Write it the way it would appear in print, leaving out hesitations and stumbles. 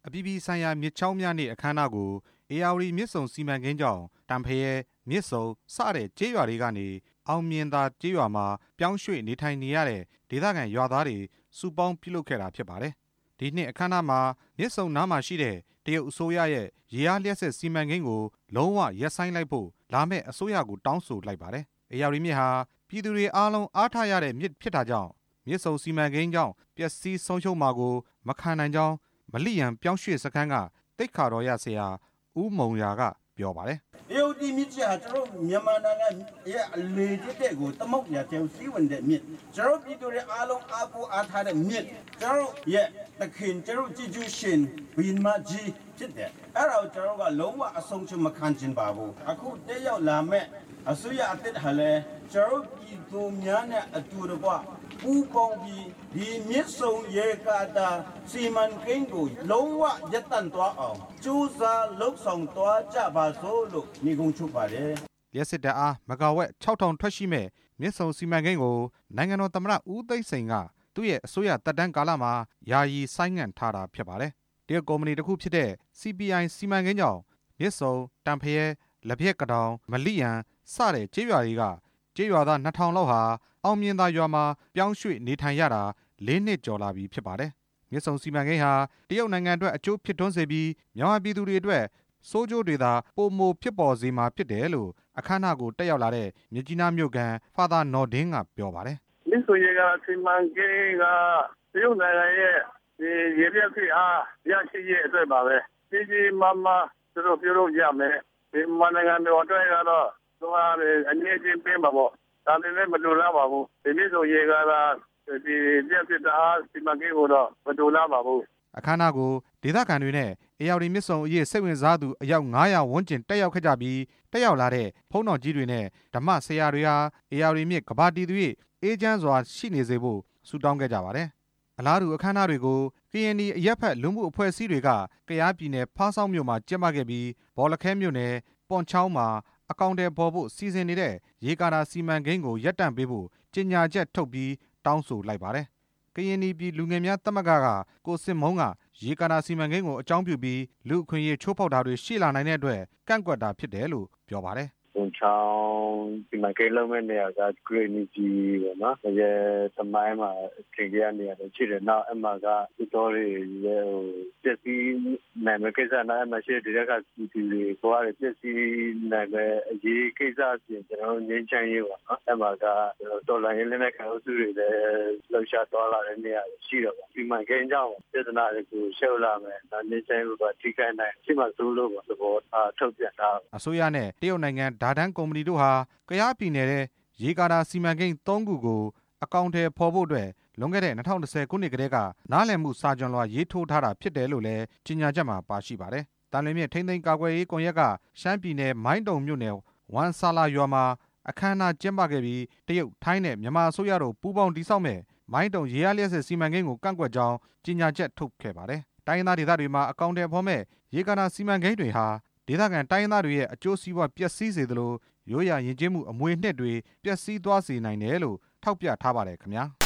အပြည်ပြည်ဆိုင်ရာမြစ်ချောင်းများနေ့အခမ်းအနားကိုဧရာဝတီမြစ်ဆုံစီမံကိန်းကြောင့်တန်ဖရဲမြစ်ဆုံစတဲ့ကျေးရွာတွေကနေအောင်မြင်သာကျေးရွာမှာပြောင်းရွှေ့နေထိုင်နေရတဲ့ဒေသခံရွာသားတွေစုပေါင်းပြုလုပ်ခဲ့တာဖြစ်ပါတယ်။ဒီနှစ်အခမ်းအနားမှာမြစ်ဆုံနားမှာရှိတဲ့တရုတ်အစိုးရရဲ့ရေအားလျှပ်စစ်စီမံကိန်းကိုလုံးဝရပ်ဆိုင်းလိုက်ဖို့လာမယ့်အစိုးရကိုတောင်းဆိုလိုက်ပါတယ်။ဧရာဝတီမြစ်ဟာပြည်သူတွေအားလုံးအားထားရတဲ့မြစ်ဖြစ်တာကြောင့်မြစ်ဆုံစီမံကိန်းကြောင့်ပျက်စီးဆုံးရှုံးမှာကိုမခံနိုင်ကြောင်းမလိရန်ပြောင်းရွှေ့စခန်းကတိတ်ခါတော်ရဆရာဦးမုံရာကပြောပါတယ်။တရုတ်ဒီမြစ်ကြီးဟာကျွန်တော်မြန်မာနိုင်ငံရဲ့အလေတဲ့ကိုတမုတ်ရတဲ့စီးဝင်တဲ့မြစ်ကျွန်တော်ပြည်သူတွေအားလုံးအားကိုးအားထားတဲ့မြစ်ကျွန်တော်ရဲ့တခင်ကျွန်တော်ကြည်ကျူးရှင်ဘီမကြီးဖြစ်တယ်။အဲ့ဒါကိုကျွန်တော်ကလုံးဝအဆုံးချမခံချင်ပါဘူး။အခုတရောက်လာမဲ့အစိုးရအသစ်ဟာလဲကျွန်တော်ပြည်သူများနဲ့အတူတကွပူပေါင်းပြီးဒီမြစ်ဆုံရေကာတာစီမံကိန်းကိုလုံးဝရပ်တန့်သွားအောင်ကြိုးစားလှုပ်ဆောင်သွားကြပါစို့လို့ညီကုန်းချုပ်ပါတယ်လျှပ်စစ်ဓာတ်အားမဂါဝက်6000ထွက်ရှိမဲ့မြစ်ဆုံစီမံကိန်းကိုနိုင်ငံတော်သမ္မတဦးသိန်းစိန်ကသူ့ရဲ့အစိုးရသက်တမ်းကာလမှာယာယီဆိုင်းငံ့ထားတာဖြစ်ပါတယ်တရုတ်ကုမ္ပဏီတစ်ခုဖြစ်တဲ့ CPI စီမံကိန်းကြောင့်မြစ်ဆုံတန်ဖရဲလက်ပြက်ကတောင်မလိရန်စတဲ့ကျေးရွာတွေကကျေးရွာသား2000လောက်ဟာအောင်မြင်သာရွာမှာပြောင်းရွှေ့နေထိုင်ရတာ4နှစ်ကျော်လာပြီဖြစ်ပါတယ်။မြစ်ဆုံစီမံကိန်းဟာတရုတ်နိုင်ငံအတွက်အကျိုးဖြစ်ထွန်းစေပြီးမြန်မာပြည်သူတွေအတွက်စိုးကျိုးတွေသာပိုမိုဖြစ်ပေါ်စေမှာဖြစ်တယ်လို့အခမ်းအနားကိုတက်ရောက်လာတဲ့မြစ်ကြီးနားမြို့ကန်ဖာသာနော်ဒင်းကပြောပါတယ်။မြစ်ဆုံရေကာစီမံကိန်းကတရုတ်နိုင်ငံရဲ့ရေပြည့်ဖြစ်အားရရှိရေးအတွက်ပါပဲ။ကြီးကြီးမားမားသူတို့ပြုလုပ်ရမယ်။ဒီမြန်မာနိုင်ငံတော်အတွက်ကတော့သူကအနည်းချင်းပေးမှာပေါ့။ဒါလည်းမလိုလားပါဘူး။ဒီမြစ်ဆုံရေကာဒီပြည့်ဖြစ်တာစီမံကိန်းကိုတော့မလိုလားပါဘူး။အခမ်းအနားကိုဒေသခံတွေနဲ့ဧရာဝတီမြစ်ဆုံအရေးစိတ်ဝင်စားသူအယောက်900ဝန်းကျင်တက်ရောက်ခဲ့ကြပြီးတက်ရောက်လာတဲ့ဘုန်းတော်ကြီးတွေနဲ့ဓမ္မဆရာတွေဟာဧရာဝတီမြစ်ကဘာတီသူ၏အေးချမ်းစွာရှိနေစေဖို့ဆုတောင်းခဲ့ကြပါတယ်။အလားတူအခမ်းအနားတွေကို KNI အရက်ဖက်လူမှုအဖွဲ့အစည်းတွေကကယားပြည်နယ်ဖားဆောင်းမြို့မှာကျင်းပခဲ့ပြီးဘော်လခဲမြို့နယ်ပွန်ချောင်းမှာအကောင့်တွေပေါ်ဖို့စီစဉ်နေတဲ့ရေကာတာစီမံကိန်းကိုရပ်တန့်ပေးဖို့ကြေညာချက်ထုတ်ပြီးတောင်းဆိုလိုက်ပါတယ်။ကရင်ပြည်လူငယ်များသမဂ္ဂကကိုစစ်မုံးကရေကာတာစီမံကိန်းကိုအကြောင်းပြုပြီးလူအခွင့်အရေးချိုးဖောက်တာတွေရှိလာနိုင်တဲ့အတွက်ကန့်ကွက်တာဖြစ်တယ်လို့ပြောပါတယ်။ပွန်ချောင်းဒီမှာကိလုံးမဲ့နေရာက Green Energy ပေါ့နော်။ရဲ့သမိုင်းမှာခင်ဗျာနေရာတွေရှိတယ်။နောက်အမှကဒီတော်တွေရဲ့ပစ္စည်းနိုင်မဲ့ကိစ္စနဲ့အမှရှိတဲ့ကဒီကိုရပစ္စည်းနိုင်မဲ့အရေးကိစ္စပြင်ကျွန်တော်ငင်းချမ်းရေးပေါ့နော်။အမှကတော်လိုင်းရေးနဲ့ခံစုတွေလည်းလှုပ်ရှားသွားလာတဲ့နေရာရှိတော့ပေါ့။ဒီမှာကိန်းကြောင့်ပြဿနာတွေကိုရှောက်လာမယ်။ဒါငင်းချမ်းရေးကထိခိုက်နိုင်ရှိမှစိုးလို့ပေါ့သဘောထုတ်ပြန်တာအစိုးရနဲ့တရုတ်နိုင်ငံဒါတန်းကုမ္ပဏီတို့ဟာကယားပြည်နယ်ရဲ့ရေကာတာစီမံကိန်း3ခုကိုအကောင့်ထဲဖော်ဖို့အတွက်လွန်ခဲ့တဲ့2010ခုနှစ်ကတည်းကနားလည်မှုစာချုပ်လွှာရေးထိုးထားတာဖြစ်တယ်လို့လည်းကြေညာချက်မှာပါရှိပါတယ်။တန်လွင်မြစ်ထိန်းသိမ်းကာကွယ်ရေးကွန်ရက်ကရှမ်းပြည်နယ်မိုင်းတုံမြို့နယ်ဝမ်ဆာလာရွာမှာအခမ်းအနားကျင်းပခဲ့ပြီးတရုတ်ထိုင်းနဲ့မြန်မာအစိုးရတို့ပူးပေါင်းတည်ဆောက်မဲ့မိုင်းတုံရေအားလျှပ်စစ်စီမံကိန်းကိုကန့်ကွက်ကြောင်းကြေညာချက်ထုတ်ခဲ့ပါတယ်။တိုင်းရင်းသားဒေသတွေမှာအကောင့်ထဲဖော်မဲ့ရေကာတာစီမံကိန်းတွေဟာဒေသခံတိုင်းရင်းသားတွေရဲ့အကျိုးစီးပွားပျက်စီးစေသလိုရိုးရာယဉ်ကျေးမှုအမွေအနှစ်တွေပျက်စီးသွားစေနိုင်တယ်လို့ထောက်ပြထားပါတယ်ခင်ဗျာ။